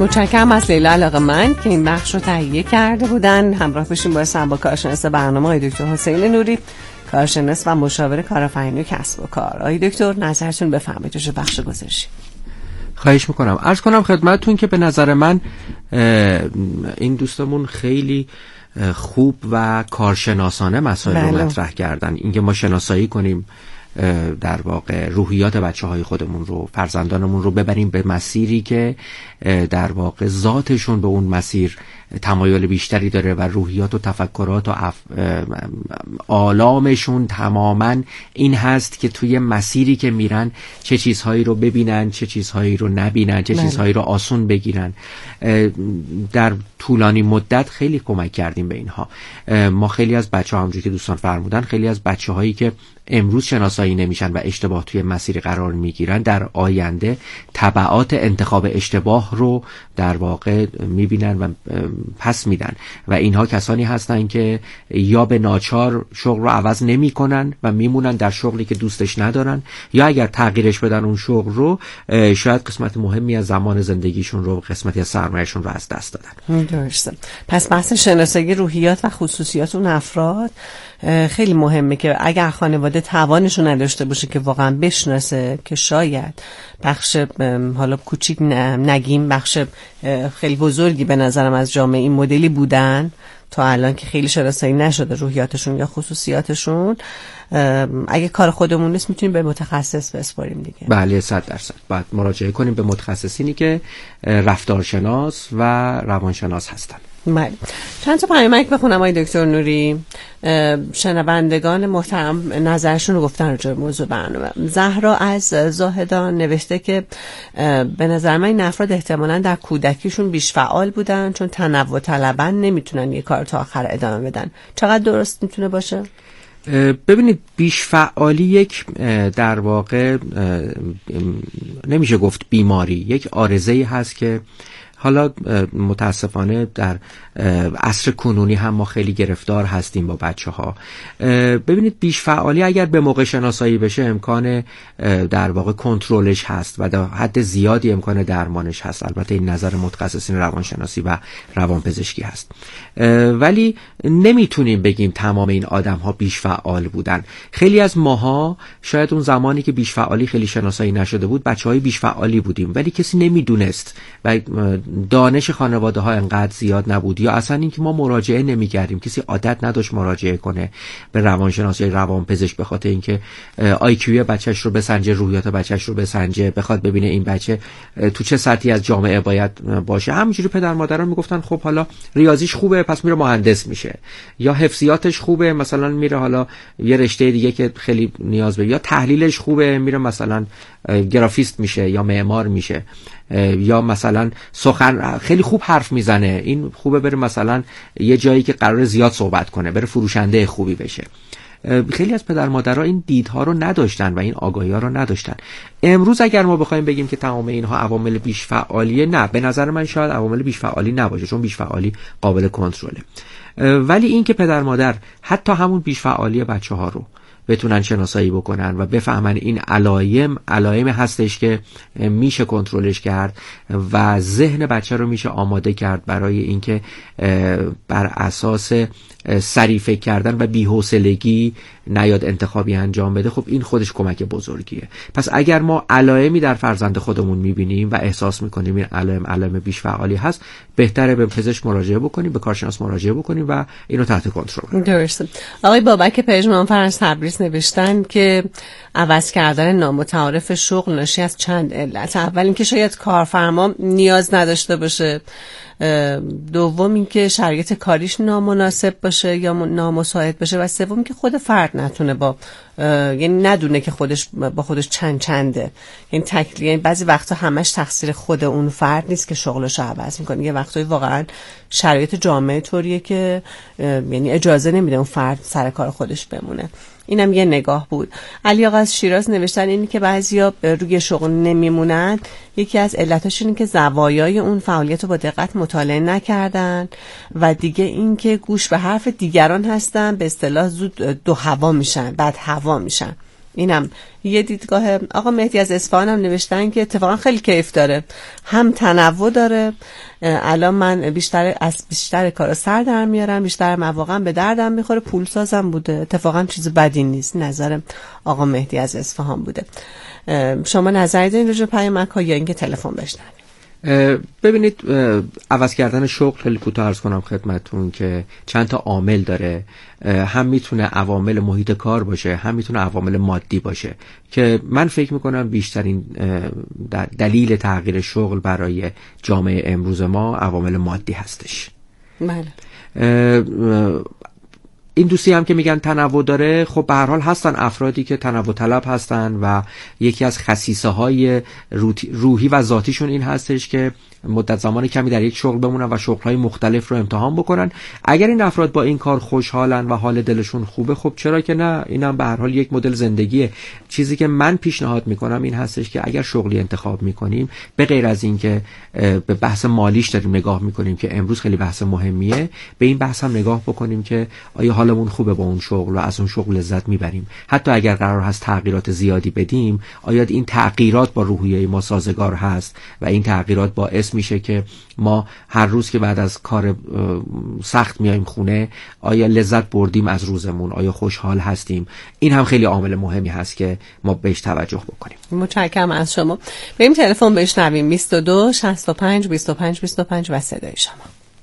متشکرم از لیلا علاقه‌مند که این بخش رو تهیه کرده بودن. همراه بشیم با کارشناس برنامه آقای دکتر حسین نوری، کارشناس و مشاور کارآفرینی و کسب و کار. آقای دکتر نظرتون بفرمایید راجع به بخش گزارشی. خواهش میکنم. عرض کنم خدمتتون که به نظر من این دوستمون خیلی خوب و کارشناسانه مسائل رو مطرح کردن. اینکه ما شناسایی کنیم در واقع روحیات بچه‌های خودمون رو، فرزندانمون رو ببریم به مسیری که در واقع ذاتشون به اون مسیر تمایل بیشتری داره و روحیات و تفکرات و آلامشون تماما این هست که توی مسیری که میرن چه چیزهایی رو ببینن، چه چیزهایی رو نبینن، چه چیزهایی رو آسون بگیرن. در طولانی مدت خیلی کمک کردیم به اینها. ما خیلی از بچه‌ها، همونجوری که دوستان فرمودن، خیلی از بچه‌هایی که امروز شناسایی نمیشن و اشتباه توی مسیر قرار میگیرن، در آینده تبعات انتخاب اشتباه رو در واقع میبینن و پس میدن و اینها کسانی هستن که یا به ناچار شغل رو عوض نمی کنن و میمونن در شغلی که دوستش ندارن، یا اگر تغییرش بدن اون شغل رو شاید قسمت مهمی از زمان زندگیشون رو، قسمتی از سرمایه‌شون رو از دست دادن. درسته. پس بحث شناسایی روحیات و خصوصیات اون افراد خیلی مهمه که اگر خانواده توانشو نداشته باشه که واقعا بشناسه که شاید بخش حالا کوچیک نگیم بخش خیلی بزرگی به نظرم از جامعه این مدلی بودن تا الان که خیلی شناسایی نشده روحیاتشون یا خصوصیاتشون، اگه کار خودمون نیست میتونیم به متخصص بسپاریم دیگه. بله 100%. باید مراجعه کنیم به متخصصینی که رفتارشناس و روانشناس هستن. بله. چند تا پیامک بخونم آقای دکتر نوری. شنوندگان محترم نظرشون رو گفتن راجع به موضوع برنامه. زهرا از زاهدان نوشته که به نظر من این افراد احتمالاً در کودکیشون بیش فعال بودن چون تنوع طلبن، نمیتونن یه کار تا آخر ادامه بدن. چقدر درست میتونه باشه؟ ببینید بیش فعالی یک در واقع نمیشه گفت بیماری، یک عارضه‌ای هست که حالا متاسفانه در عصر کنونی هم ما خیلی گرفتار هستیم با بچه‌ها. ببینید بیش فعالی اگر به موقع شناسایی بشه امکان در واقع کنترلش هست و در حد زیادی امکان درمانش هست. البته این نظر متخصصین روانشناسی و روانپزشکی هست، ولی نمیتونیم بگیم تمام این آدم‌ها بیش فعال بودن. خیلی از ماها شاید اون زمانی که بیش فعالی خیلی شناسایی نشده بود بچه‌های بیش فعالی بودیم، ولی کسی نمیدونست و دانش خانواده ها انقدر زیاد نبود، یا اصلا اینکه ما مراجعه نمی‌کردیم، کسی عادت نداشت مراجعه کنه به روانشناس یا روانپزشک به خاطر اینکه IQ بچه‌ش رو بسنجه، روحیات بچه‌ش رو بسنجه، بخواد ببینه این بچه تو چه سطحی از جامعه باید باشه. همینجوری پدر مادران میگفتن خب حالا ریاضیش خوبه پس میره مهندس میشه، یا حفظیاتش خوبه مثلا میره حالا یه رشته دیگه که خیلی نیاز به، یا تحلیلش خوبه میره مثلا گرافیست میشه یا معمار میشه، یا مثلا سخن خیلی خوب حرف میزنه این خوبه بره مثلا یه جایی که قرار زیاد صحبت کنه بره فروشنده خوبی بشه. خیلی از پدر مادرها این دیدها رو نداشتن و این آگاهی‌ها رو نداشتن. امروز اگر ما بخوایم بگیم که تمام اینها عوامل بیش فعالیه، نه، به نظر من شاید عوامل بیش فعالی نباشه چون بیش فعالی قابل کنترله. ولی این که پدر مادر حتی همون بیش فعالی بچه‌ها رو بتونن شناسایی بکنن و بفهمن این علائم هستش که میشه کنترلش کرد و ذهن بچه رو میشه آماده کرد برای اینکه بر اساس سریع فکر کردن و بی‌حوصلگی نیاد انتخابی انجام بده، خب این خودش کمک بزرگیه. پس اگر ما علائمی در فرزند خودمون میبینیم و احساس میکنیم این علائم بیش فعالی هست، بهتره به پزشک مراجعه بکنیم، به کارشناس مراجعه بکنیم و اینو تحت کنترل کنیم. درسته. آقای بابک پژمانفر از تبریز نوشتن که عوض کردن نامتعارف شغل ناشی از چند علت. اول اینکه شاید کارفرما نیاز نداشته باشه، دوم اینکه شرایط کاریش نامناسب باشه یا نامساعد باشه، و سوم اینکه خود فرد نتونه یعنی ندونه که با خودش چنده. یعنی بعضی وقتا همش تقصیر خود اون فرد نیست که شغلش رو عوض میکنه، یه وقتایی واقعا شرایط جامعه طوریه که یعنی اجازه نمیده اون فرد سر کار خودش بمونه. اینم یه نگاه بود. علی آقا از شیراز نوشتن اینی که بعضیا روی شغل نمیمونن، یکی از علتاش اینه که زوایای اون فعالیت رو با دقت مطالعه نکردن و دیگه این که گوش به حرف دیگران هستن، به اصطلاح زود دو هوا میشن، بعد هوا میشن. اینم یه دیدگاه. آقا مهدی از اصفهان هم نوشتن که اتفاقا خیلی کیف داره، هم تنوع داره. الان من بیشتر کارا سر در میارم، بیشتر مواقع به دردم میخوره، پول سازم بوده. اتفاقا چیز بدی نیست. نظر آقا مهدی از اصفهان بوده. شما نظری دارین راجع به پیامک‌ها یا اینکه تلفن بشنویم؟ ببینید، عوض کردن شغل خیلی کوتاه عرض کنم خدمتتون که چند تا عامل داره. هم میتونه عوامل محیط کار باشه، هم میتونه عوامل مادی باشه که من فکر میکنم بیشترین دلیل تغییر شغل برای جامعه امروز ما عوامل مادی هستش. بله. این دوستی هم که میگن تنوع داره، خب به هر حال هستن افرادی که تنوع طلب هستن و یکی از خصیصه های روحی و ذاتیشون این هستش که مدت زمان کمی در یک شغل بمونن و شغل‌های مختلف رو امتحان بکنن. اگر این افراد با این کار خوشحالن و حال دلشون خوبه، خب چرا که نه؟ اینم به هر حال یک مدل زندگیه. چیزی که من پیشنهاد میکنم این هستش که اگر شغلی انتخاب میکنیم، به غیر از این که به بحث مالیش داریم نگاه میکنیم که امروز خیلی بحث مهمیه، به این بحث هم نگاه بکنیم که آیا حالمون خوبه با اون شغل و از اون شغل لذت میبریم. حتی اگر قرار هست تغییرات زیادی بدیم، آیا این تغییرات با روحیه ما سازگار هست و این تغییرات باعث میشه که ما هر روز که بعد از کار سخت میایم خونه، آیا لذت بردیم از روزمون، آیا خوشحال هستیم. این هم خیلی عامل مهمی هست که ما بهش توجه بکنیم. متشکرم از شما. بریم تلفن بشنویم. 22 65 25 25 و صدای شما.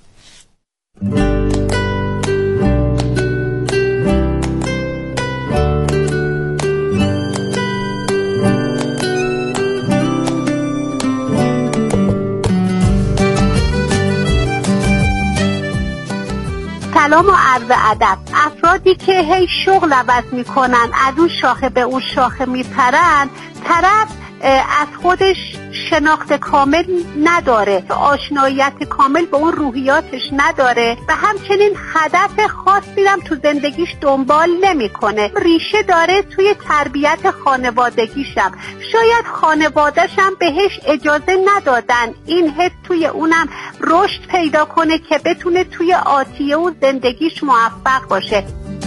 سلام و عرض ادب. افرادی که هی شغل عوض میکنن، از اون شاخه به اون شاخه میپرن، طرف از خودش شناخت کامل نداره، آشناییت کامل به اون روحیاتش نداره و همچنین هدف خاصی هم تو زندگیش دنبال نمیکنه. ریشه داره توی تربیت خانوادگیشم. شاید خانواده‌شم بهش اجازه ندادن این حس توی اونم رشد پیدا کنه که بتونه توی آتیه و زندگیش موفق باشه.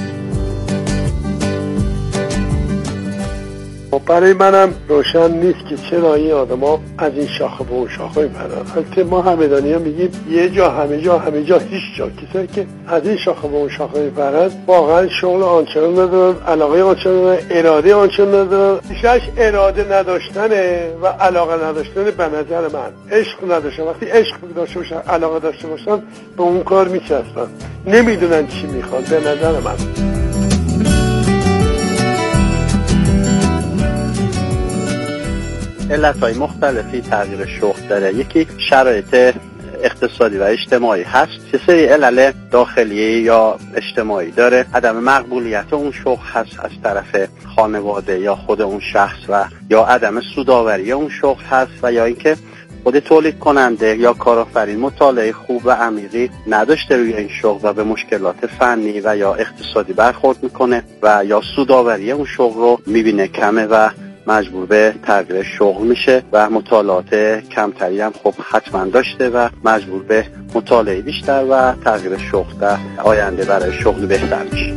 برای منم روشن نیست که چرا این آدما از این شاخه به اون شاخه میپرن. البته ما همدانی‌ها میگیم یه جا همه جا هیچ جا. کسایی که از این شاخه به اون شاخه میپرن واقعا شغل آنچنان ندارن، علاقه آنچنان ندارن، اراده آنچنان ندارن. بیشترش اراده نداشتنه و علاقه نداشتن. به نظر من عشق نداشتن. وقتی عشق داشته باشن، علاقه داشته باشن، به اون کار میچسبن. نمیدونن چی میخوان. به نظر من علتهای مختلفی تغییر شغل داره. یکی شرایط اقتصادی و اجتماعی هست، یه سری علل داخلی یا اجتماعی داره. عدم مقبولیت اون شغل هست از طرف خانواده یا خود اون شخص و یا عدم سودآوری اون شغل هست و یا اینکه خود تولید کننده یا کارآفرین مطالعه خوب و عمیقی نداشته روی این شغل و به مشکلات فنی و یا اقتصادی برخورد میکنه و یا سودآوری اون شغل رو میبینه کمه و مجبور به تغییر شغل میشه و مطالعات کمتری هم خب حتما داشته و مجبور به مطالعه بیشتر و تغییر شغل در آینده برای شغل بهتر میشه.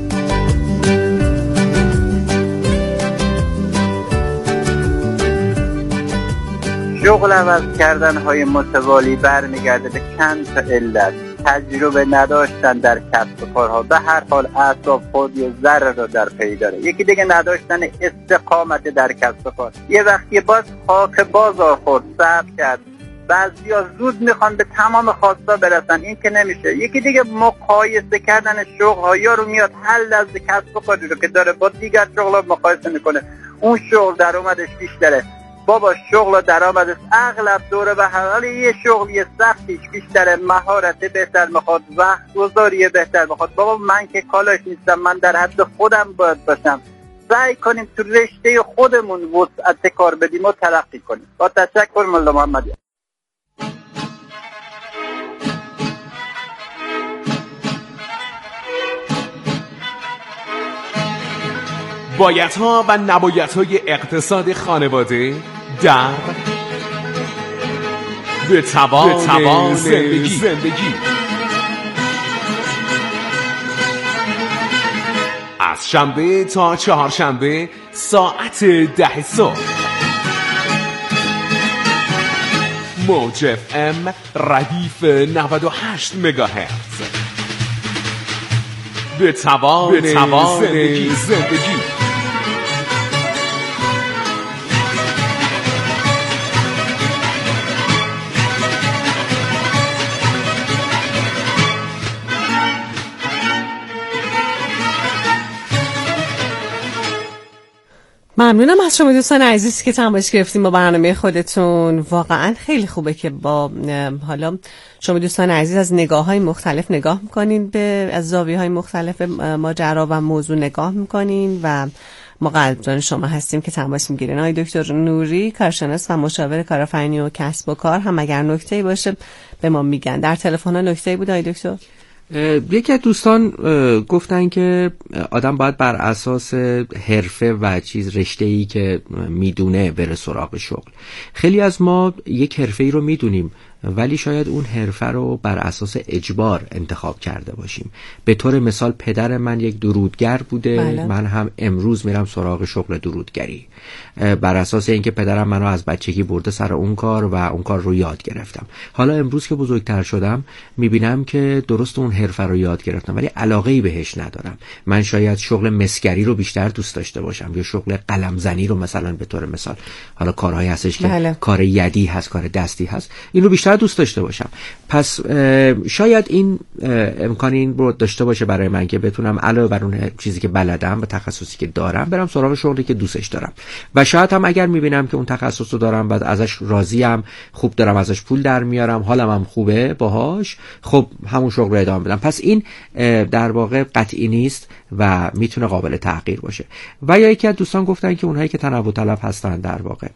شغل عوض کردن های متوالی برمیگرده به چند تا علت. تجربه نداشتن در کسب و کارها، به هر حال اعصاب خود یه ذره رو در پی داره. یکی دیگه نداشتن استقامت در کسب و کار. یه وقتی باز خاک بازار خورد، صبر کرد. بعضیا زود میخوان به تمام خواستا برسن، این که نمیشه. یکی دیگه مقایسه کردن شغل ها، یارو میاد حل از کسب و کاری رو که داره با دیگر شغل ها مقایسه میکنه، اون شغل درآمدش بیشتره. بابا شغل و درآمدش اغلب دوره به هر حال یه شغل یه سختیش بیشتره، مهارت بهتر میخواد، وقت گذاری بهتر میخواد. بابا من که کالاش نیستم، من در حد خودم باید باشم. سعی کنیم تو رشته خودمون وسعت کار بدیم و ترقی کنیم. با تشکر مولا محمدی. بایدها و نبایدهای اقتصاد خانواده در به توان زندگی. از شنبه تا چهارشنبه ساعت 10 صبح. موج اف ام ردیف 98 مگاهرتز. به توان زندگی. ممنونم از شما دوستان عزیز که تماس گرفتیم با برنامه خودتون. واقعا خیلی خوبه که با حالا شما دوستان عزیز از نگاه‌های مختلف نگاه می‌کنین، به از زاویه‌های مختلف ماجرا و موضوع نگاه می‌کنین و ما قدردان شما هستیم که تماس می‌گیرین. آقای دکتر نوری، کارشناس و مشاور کارآفرینی و کسب و کار، هم اگر نکته‌ای باشه به ما میگن. در تلفن‌ها نکته‌ای بود آقای دکتر؟ یکی از دوستان گفتن که آدم باید بر اساس حرفه و رشته‌ای که میدونه بره سراغ شغل. خیلی از ما یک حرفه‌ای رو میدونیم ولی شاید اون حرفه رو بر اساس اجبار انتخاب کرده باشیم. به طور مثال پدر من یک درودگر بوده، بله. من هم امروز میرم سراغ شغل درودگری بر اساس اینکه پدرم منو از بچگی برده سر اون کار و اون کار رو یاد گرفتم. حالا امروز که بزرگتر شدم میبینم که درست اون حرفه رو یاد گرفتم ولی علاقه‌ای بهش ندارم. من شاید شغل مسگری رو بیشتر دوست داشته باشم یا شغل قلمزنی رو مثلا به طور مثال. حالا کارهایی هستش که بله. کار یدی هست، کار دستی هست، اینو بیشتر دوست داشته باشم. پس شاید این امکان این رو داشته باشه برای من که بتونم علاوه بر اون چیزی که بلدم و تخصصی که دارم برم سراغ شغلی که دوستش دارم و شاید هم اگر میبینم که اون تخصص رو دارم و ازش راضیم، خوب دارم ازش پول در میارم، حالم هم خوبه باهاش، خب همون شغل رو ادامه بدم. پس این در واقع قطعی نیست و میتونه قابل تغییر باشه. و یا یکی از دوستان گفتن که اونهایی که تنوع طلب هستن در واقع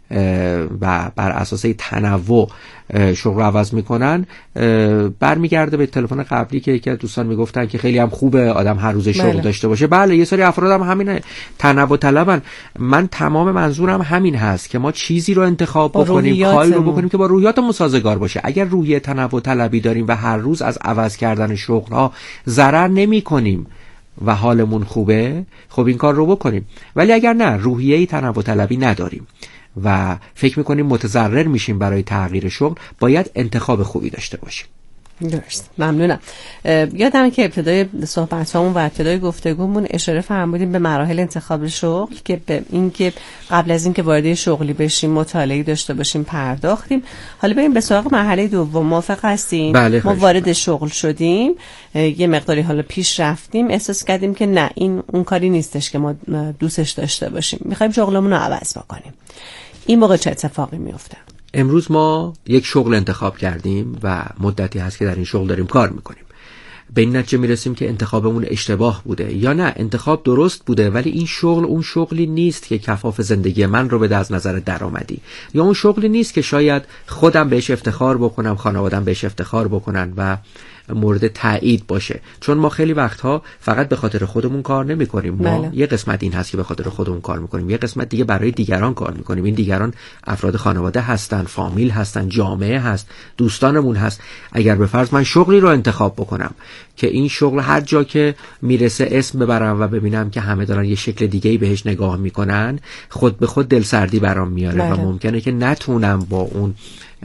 و بر اساس تنوع شغل عوض میکنن، برمیگرده به تلفن قبلی که یکی از دوستان میگفتن که خیلی هم خوبه آدم هر روز شغل داشته باشه. بله، یه سری افراد هم همین تنوع طلبن. من تمام منظورم همین هست که ما چیزی رو انتخاب بکنیم، کاری رو بکنیم که با روحیاتمون سازگار باشه. اگر روحیه تنوع طلبی داریم و هر روز از عوض کردن شغل ها ضرر نمی کنیم و حالمون خوبه، خب این کار رو بکنیم. ولی اگر نه، روحیه تنوع طلبی نداریم و فکر میکنیم متضرر میشیم برای تغییر شغل، باید انتخاب خوبی داشته باشیم. درست، ممنونم. یادمه که ابتدای صحبتامون و ابتدای گفتگومون اشاره فرمودیم به مراحل انتخاب شغل که به این که قبل از اینکه وارد شغلی بشیم مطالعه داشته باشیم پرداختیم. حالا بریم به سراغ مرحله دوم. موافق هستین؟ بله، ما وارد شغل شدیم، یه مقداری حالا پیش رفتیم، احساس کردیم که نه، این اون کاری نیستش که ما دوستش داشته باشیم، میخوایم شغلمون رو عوض بکنیم. این موقع چه اتفاقی میفته؟ امروز ما یک شغل انتخاب کردیم و مدتی هست که در این شغل داریم کار میکنیم. به این نتیجه میرسیم که انتخابمون اشتباه بوده یا نه انتخاب درست بوده، ولی این شغل اون شغلی نیست که کفاف زندگی من رو بده از نظر درآمدی، یا اون شغلی نیست که شاید خودم بهش افتخار بکنم، خانواده‌ام بهش افتخار بکنن و مورد تایید باشه. چون ما خیلی وقتها فقط به خاطر خودمون کار نمی‌کنیم. ما یه قسمت این هست که به خاطر خودمون کار می‌کنیم، یه قسمت دیگه برای دیگران کار می‌کنیم. این دیگران افراد خانواده هستن، فامیل هستن، جامعه هست، دوستانمون هست. اگر به فرض من شغلی رو انتخاب بکنم که این شغل هر جا که میرسه اسم ببرم و ببینم که همه دارن یه شکل دیگه‌ای بهش نگاه می‌کنن، خود به خود دلسردی برام میاره و ممکنه که نتونم با اون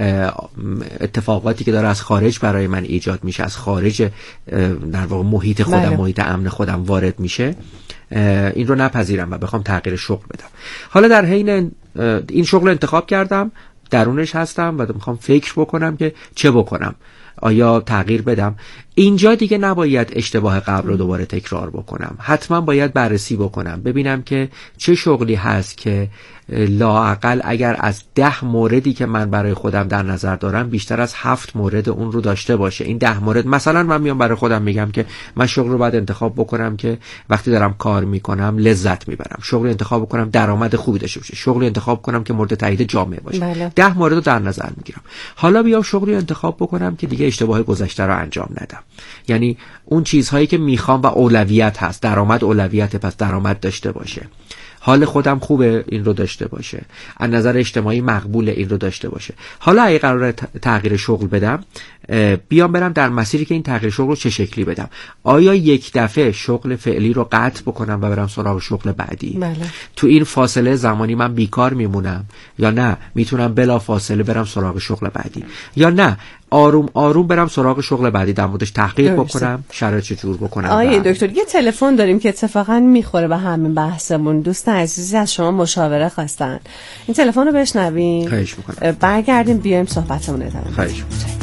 اتفاقاتی که داره از خارج برای من ایجاد میشه، از خارج در واقع محیط خودم، محیط امن خودم وارد میشه، این رو نپذیرم و بخوام تغییر شغل بدم. حالا در حین این شغل انتخاب کردم، درونش هستم و میخوام فکر بکنم که چه بکنم، آیا تغییر بدم. اینجا دیگه نباید اشتباه قبل رو دوباره تکرار بکنم، حتما باید بررسی بکنم، ببینم که چه شغلی هست که لااقل اگر از 10 موردی که من برای خودم در نظر دارم بیشتر از 7 مورد اون رو داشته باشه. این 10 مورد مثلا من میام برای خودم میگم که من شغل رو باید انتخاب بکنم که وقتی دارم کار میکنم لذت میبرم، شغل انتخاب بکنم درآمد خوبی داشته باشه، شغل انتخاب بکنم که مورد تایید جامعه باشه. 10 مورد رو در نظر میگیرم. حالا بیام شغلی انتخاب بکنم که دیگه اشتباه گذشته رو انجام ندم. یعنی اون چیزهایی که میخوام و اولویت هست، درآمد اولویت، پس درآمد داشته باشه. حال خودم خوبه این رو داشته باشه، از نظر اجتماعی مقبوله این رو داشته باشه. حالا اگه قراره تغییر شغل بدم، بیام برم در مسیری که این تغییر شغل رو چه شکلی بدم. آیا یک دفعه شغل فعلی رو قطع بکنم و برم سراغ شغل بعدی؟ بله. تو این فاصله زمانی من بیکار میمونم یا نه میتونم بلا فاصله برم سراغ شغل بعدی، یا نه آروم آروم برم سراغ شغل بعدی، در موردش تحقیق بکنم شرایط چجور بکنم. آقای دکتر یه تلفن داریم که اتفاقا میخوره به همین بحثمون. دوست عزیزی از شما مشاوره خواستن، این تلفن رو بشنویم. خواهش میکنم. برگردیم بیایم صحبتمون ادامه بدیم. خواهش میکنم.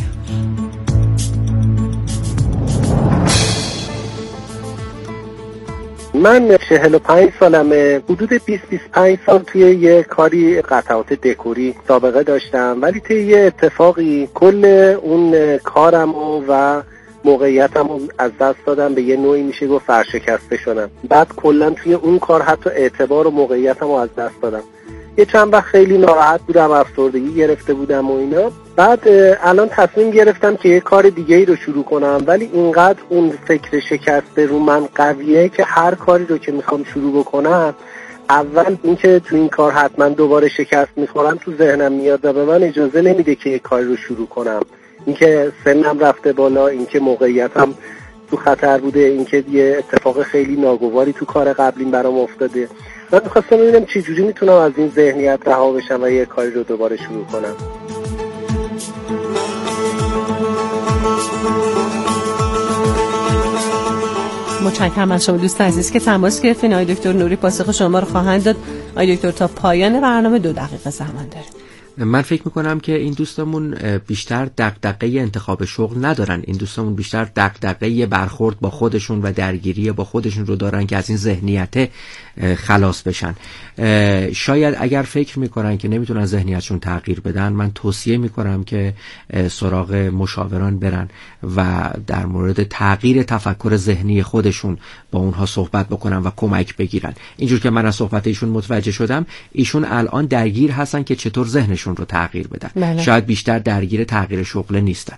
من 45 سالمه، حدود 20-25 سال توی یه کاری قطعات دکوری سابقه داشتم، ولی توی یه اتفاقی کل اون کارم و موقعیتم از دست دادم، به یه نوعی میشه گفت فرشکسته شدم. بعد کلا توی اون کار حتی اعتبار و موقعیتم از دست دادم. یه چند وقت خیلی ناراحت بودم، افسردگی گرفته بودم و اینا. بعد الان تصمیم گرفتم که یه کار دیگه ای رو شروع کنم، ولی اینقدر اون فکر شکسته رو من قویه که هر کاری رو که میخوام شروع بکنم، اول اینکه تو این کار حتما دوباره شکست میخورم تو ذهنم میاد و به من اجازه نمیده که یه کاری رو شروع کنم. اینکه سنم رفته بالا، اینکه موقعیتم تو خطر بوده، اینکه یه اتفاق خیلی ناگواری تو کار قبلیم برام افتاده. من می‌خواستم ببینم چه جوری میتونم از این ذهنیت رها بشم و یه کاری رو دوباره شروع کنم. متشکرم از شما دوست عزیز که تماس گرفتین. آقای دکتر نوری پاسخ شما رو خواهند داد. آقای دکتر تا پایان برنامه 2 دقیقه زمان داریم. من فکر میکنم که این دوستمون بیشتر دغدغه انتخاب شغل ندارن، این دوستمون بیشتر دغدغه برخورد با خودشون و درگیری با خودشون رو دارن که از این ذهنیت خلاص بشن. شاید اگر فکر میکنن که نمیتونن ذهنیتشون تغییر بدن، من توصیه میکنم که سراغ مشاوران برن و در مورد تغییر تفکر ذهنی خودشون با اونها صحبت بکنن و کمک بگیرن. اینجور که من از صحبت ایشون متوجه شدم، ایشون الان درگیر هستن که چطور ذهنشون رو تغییر بدن. بله. شاید بیشتر درگیر تغییر شغل نیستن.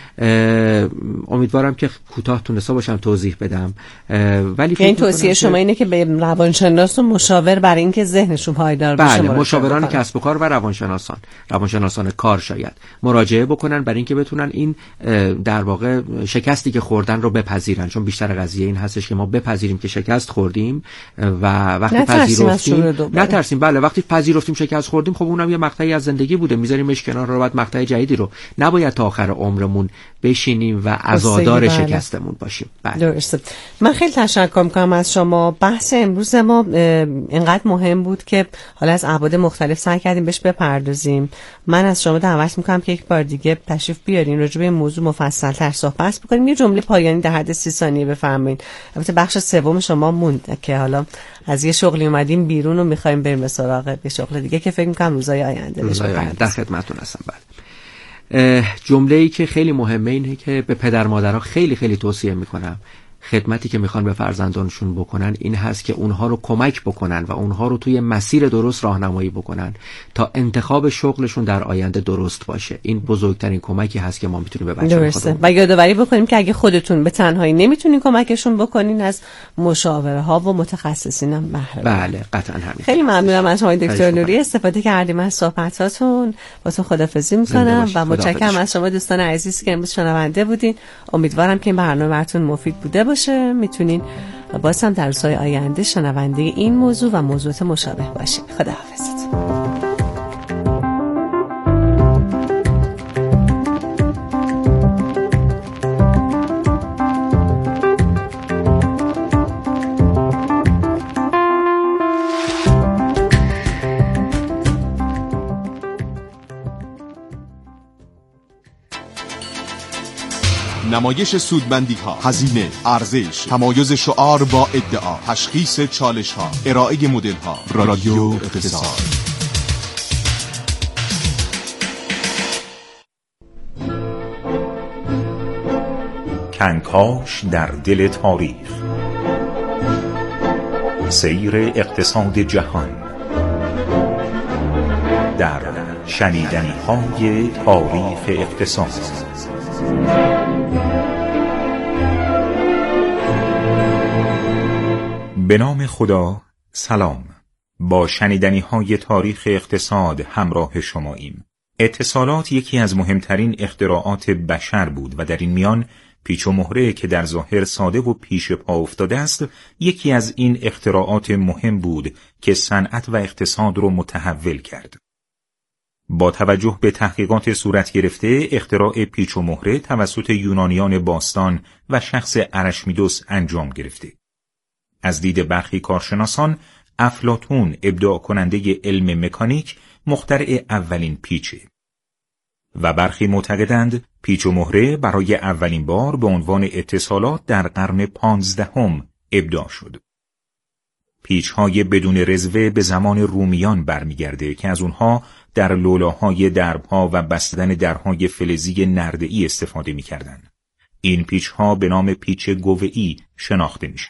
امیدوارم که کوتاه تونسته باشم توضیح بدم. ولی این توصیه شما اینه که به روانشناس و مشاور برای اینکه ذهنشون پایدار بشه. بله، مشاوران کسب و کار و روانشناسان کار شاید مراجعه بکنن برای اینکه بتونن این در واقع شکستی که خوردن رو بپذیرن، چون بیشتر قضیه این هستش که ما بپذیریم که شکست خوردیم و وقتی پذیرفتیم نترسیم. بله، وقتی پذیرفتیم شکست خوردیم، خب اونم یه مقطعی از زندگی بوده، میذاریمش کنار رو، بعد مقطع جدیدی رو نباید تا آخر عمرمون بشینیم و عزادار شکستمون باشیم. بله. درسته. من خیلی تشکر میکنم از شما. بحث امروز ما اینقدر مهم بود که حالا از ابعاد مختلف سعی کردیم بهش بپردازیم. من از شما دعوت میکنم که یک بار دیگه تشریف بیارین راجع به این موضوع مفصل‌تر صحبت بکنیم. یه جمله پایانی در حد 30 ثانیه بفرمایید. البته بخش سوم شما موند که حالا از یه شغلی اومدیم بیرون و میخوایم بریم به سراغ یه شغل دیگه که فکر میکنم روزهای آینده در خدمتتون هستم. بله. جمله‌ای که خیلی مهمه اینه که به پدر مادرها خیلی خیلی توصیه میکنم، خدمتی که میخوان به فرزندانشون بکنن این هست که اونها رو کمک بکنن و اونها رو توی مسیر درست راهنمایی بکنن تا انتخاب شغلشون در آینده درست باشه. این بزرگترین کمکی هست که ما میتونیم به بچه‌ها بکنیم. و یادآوری بکنیم که اگه خودتون به تنهایی نمیتونین کمکشون بکنین، از مشاوره ها و متخصصین هم بهره ببرید. بله، قطعا همین. خیلی ممنونم از شما دکتر نوری، استفاده کردیم از صحبتاتون. باتون خداحافظی میکنم و متشکرم از شما دوستان عزیز که امروز شنونده بودین. امیدوارم که این برنامه براتون مفید بوده باشه. میتونین باز هم در روزهای آینده شنونده این موضوع و موضوعات مشابه باشین. خداحافظتون. نمایش سودمندی‌ها، هزینه، ارزش، تمایز شعار با ادعا، تشخیص چالش‌ها، ارائه مدل‌ها. رادیو اقتصاد. کنکاش در دل تاریخ، سیر اقتصاد جهان در شنیدنی‌های تاریخ اقتصاد. به نام خدا. سلام. با شنیدنی‌های تاریخ اقتصاد همراه شماییم. اتصالات یکی از مهمترین اختراعات بشر بود و در این میان پیچ و مهره که در ظاهر ساده و پیش پا افتاده است، یکی از این اختراعات مهم بود که صنعت و اقتصاد را متحول کرد. با توجه به تحقیقات صورت گرفته، اختراع پیچ و مهره توسط یونانیان باستان و شخص ارشمیدس انجام گرفته. از دید برخی کارشناسان، افلاطون ابداع کننده علم مکانیک مخترع اولین پیچه و برخی معتقدند پیچ و مهره برای اولین بار به عنوان اتصالات در قرن 15 ابداع شد. پیچ‌های بدون رزوه به زمان رومیان برمیگرده که از اونها در لولاهای دربها و بستن درهای فلزی نرده‌ای استفاده می‌کردند. این پیچ‌ها به نام پیچ گوه‌ای شناخته میشن.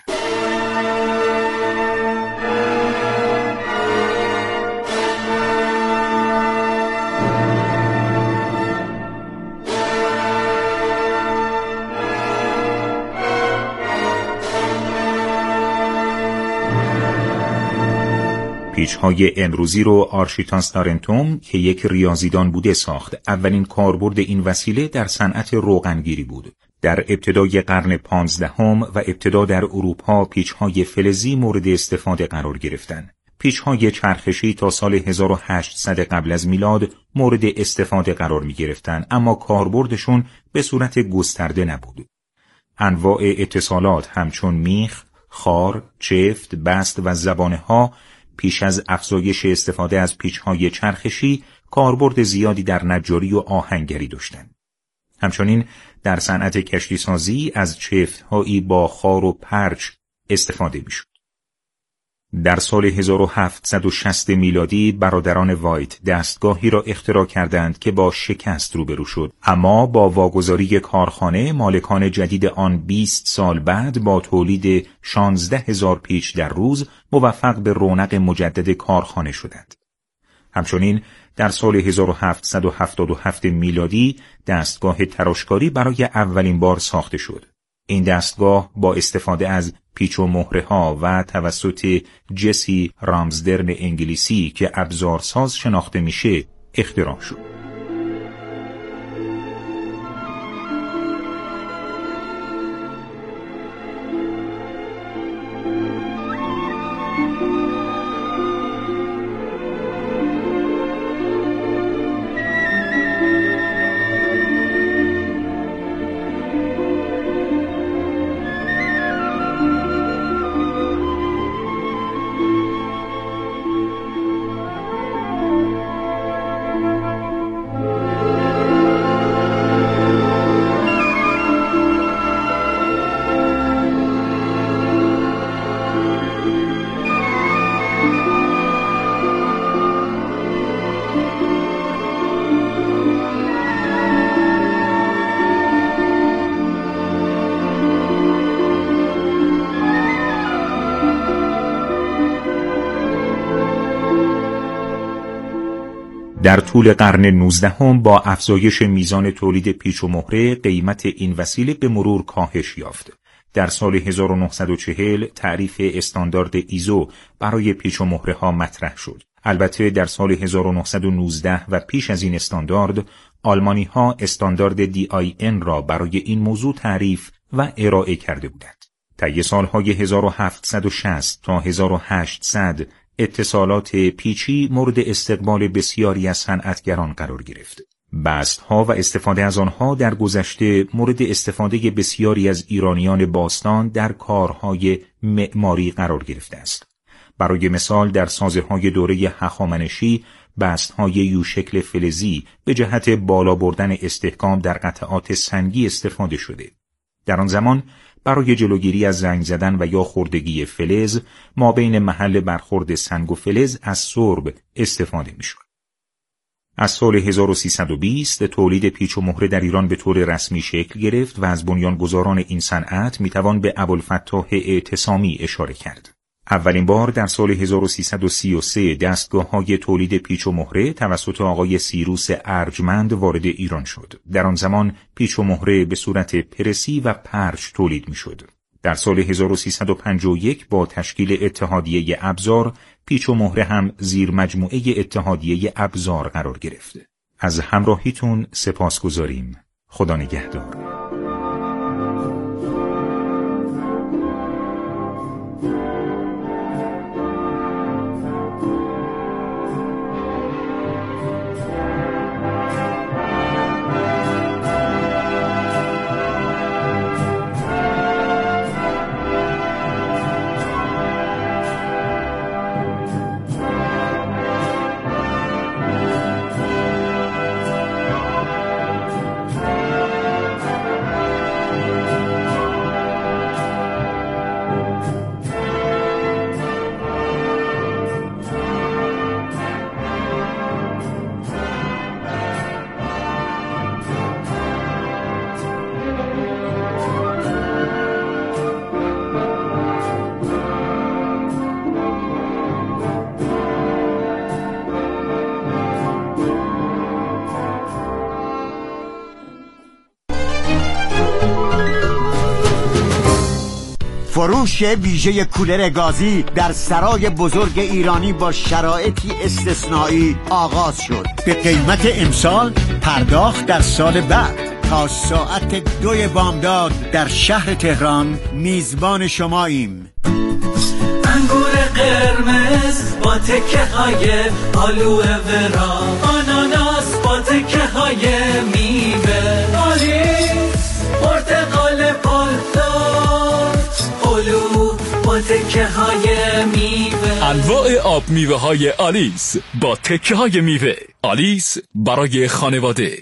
پیچ‌های امروزی رو آرشیتانس تارنتوم که یک ریاضیدان بوده ساخت. اولین کاربرد این وسیله در صنعت روغنگیری بود. در ابتدای قرن 15 و ابتدا در اروپا پیچ‌های فلزی مورد استفاده قرار گرفتند. پیچ‌های چرخشی تا سال 1800 قبل از میلاد مورد استفاده قرار می‌گرفتند، اما کاربردشون به صورت گسترده نبود. انواع اتصالات همچون میخ، خار، چفت، بست و زبانه‌ها پیش از افزایش استفاده از پیچ‌های چرخشی کاربرد زیادی در نجاری و آهنگری داشتند. همچنین در صنعت کشتیسازی از چفت‌هایی با خار و پرچ استفاده می‌شد. در سال 1760 میلادی برادران وایت دستگاهی را اختراع کردند که با شکست روبرو شد، اما با واگذاری کارخانه مالکان جدید آن 20 سال بعد با تولید 16,000 پیچ در روز موفق به رونق مجدد کارخانه شدند. همچنین در سال 1777 میلادی دستگاه تراشکاری برای اولین بار ساخته شد. این دستگاه با استفاده از پیچ و مهره ها و توسط جسی رامزدرن انگلیسی که ابزارساز شناخته میشه اختراع شد. در طول قرن 19 با افزایش میزان تولید پیچ و مهره قیمت این وسیله به مرور کاهش یافت. در سال 1940 تعریف استاندارد ایزو برای پیچ و مهره ها مطرح شد. البته در سال 1919 و پیش از این استاندارد آلمانی ها استاندارد DIN را برای این موضوع تعریف و ارائه کرده بودند. طی سالهای 1760 تا 1800 اتصالات پیچی مورد استقبال بسیاری از صنعتگران قرار گرفت. بست‌ها و استفاده از آنها در گذشته مورد استفاده بسیاری از ایرانیان باستان در کارهای معماری قرار گرفته است. برای مثال در سازه‌های دوره هخامنشی بست‌های یو شکل فلزی به جهت بالا بردن استحکام در قطعات سنگی استفاده شده. در آن زمان برای جلوگیری از زنگ زدن و یا خوردگی فلز ما بین محل برخورد سنگ و فلز از سرب استفاده می‌شد. از سال 1320 تولید پیچ و مهره در ایران به طور رسمی شکل گرفت و از بنیانگذاران این صنعت میتوان به ابوالفتاح اعتصامی اشاره کرد. اولین بار در سال 1333 دستگاه‌های تولید پیچ و مهره توسط آقای سیروس ارجمند وارد ایران شد. در آن زمان پیچ و مهره به صورت پرسی و پرچ تولید می‌شد. در سال 1351 با تشکیل اتحادیه ابزار، پیچ و مهره هم زیر مجموعه اتحادیه ابزار قرار گرفت. از همراهیتون سپاسگزاریم. خدا نگهدار. فروش ویژه کولر گازی در سرای بزرگ ایرانی با شرایطی استثنایی آغاز شد. به قیمت امسال، پرداخت در سال بعد. تا ساعت 2 بامداد در شهر تهران میزبان شماییم. انگور قرمز با تکه های آلوه ورا، آناناس با تکه های میوه، آلیس پرتقال پالدار، هلو با تکه های میوه. انواع آب میوه های آلیس با تکه های میوه. آلیس برای خانواده.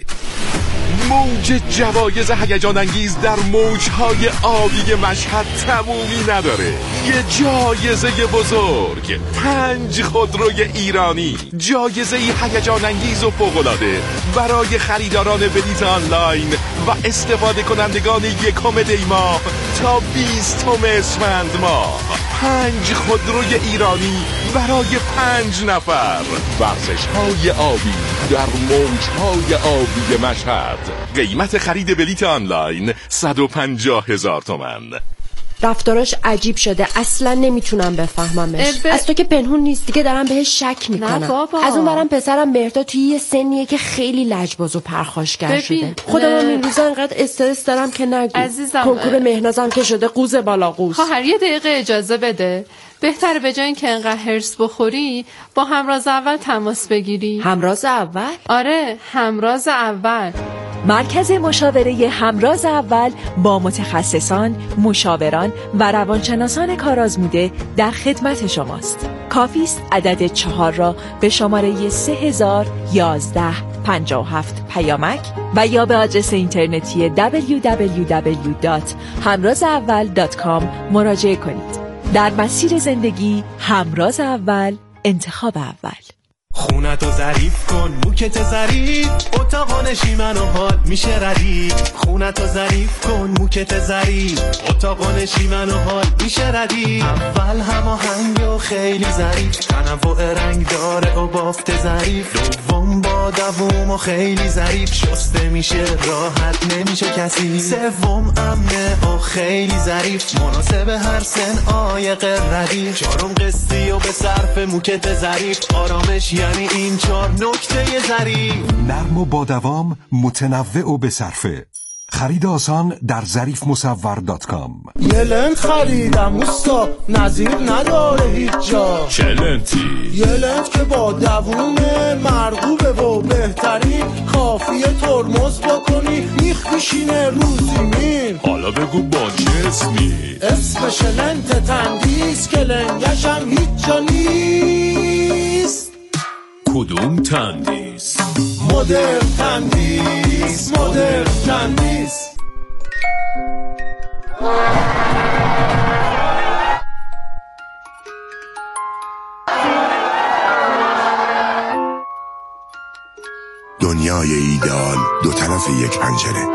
موج جوایز هیجان انگیز در موجهای آبی مشهد تمومی نداره. یه جایزه بزرگ، 5 خودروی ایرانی، جایزه هیجان انگیز و فوق‌العاده برای خریداران بلیط آنلاین و استفاده کنندگان 1 دی ماه تا 20 اسفند ماه. 5 خودروی ایرانی برای 5 نفر. ورزش‌های آبی در موجهای آبی مشهد. قیمت خرید بلیط آنلاین 150,000 تومان. رفتاراش عجیب شده، اصلا نمیتونم بفهممش. از تو که پنهون نیست دیگه، دارم بهش شک میکنم. از اون برم پسرم مهرداد توی یه سنیه که خیلی لجباز و پرخاشگر شده. خودم این روزا انقدر استرس دارم که نگو. عزیزم، کنکور مهنازم که شده قوز بالا قوز. خواهر یه دقیقه اجازه بده. بهتره به جای اینکه انقدر هرس بخوری با همراز اول تماس بگیری. همراز اول؟ آره، همراز اول. مرکز مشاوره همراز اول با متخصصان، مشاوران و روانشناسان کارآزموده در خدمت شماست. کافی است عدد 4 را به شماره 301157 پیامک و یا به آدرس اینترنتی www.hamrazaawal.com مراجعه کنید. در مسیر زندگی همراز اول، انتخاب اول. خونتو ظریف کن، موکت ظریف، اتاق نشیمن و حال میشه ردیف. خونتو ظریف کن، موکت ظریف، اتاق نشیمن و حال میشه ردیف. اول هماهنگ و خیلی ظریف، تنوع رنگ داره و بافت ظریف. دوم با دووم و خیلی ظریف، شسته میشه راحت نمیشه کسی. سوم امنه و خیلی ظریف، مناسب هر سن عایق ردیف. چهارم قسطی و به صرف موکت ظریف، آرامش یعنی این 4 نکته ظریف. نرم و با دوام، متنوع و به صرفه. خرید آسان در ظریفمصور.com. یه لنت خریدم اوستا، نظیر نداره هیچ جا. چه لنتی؟ یه لنت که با دوومه، مرغوبه و بهترین. کافیه ترمز بکنی، میخ میشینه رو زمین. حالا بگو با چه اسمی؟ اسمش لنت تندیس که لنگشم هیچ جا نیست. کدوم تندیس؟ مدرن تندیس، مدرن تندیس. دنیای ایدئال دو طرف یک پنجره.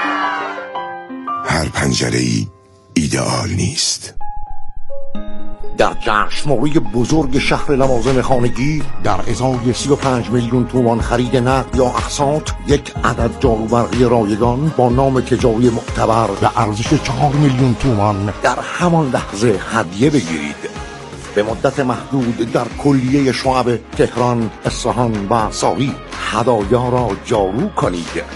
هر پنجره‌ای ایدئال نیست. در جشنواره بزرگ شهر لوازم خانگی در ازای 35 میلیون تومان خرید نقد یا اقساط یک عدد جاروبرقی رایگان با نام تجاری معتبر به ارزش 4 میلیون تومان در همان لحظه هدیه بگیرید. به مدت محدود در کلیه شعب تهران، اصفهان و ساری هدایا را جارو کنید.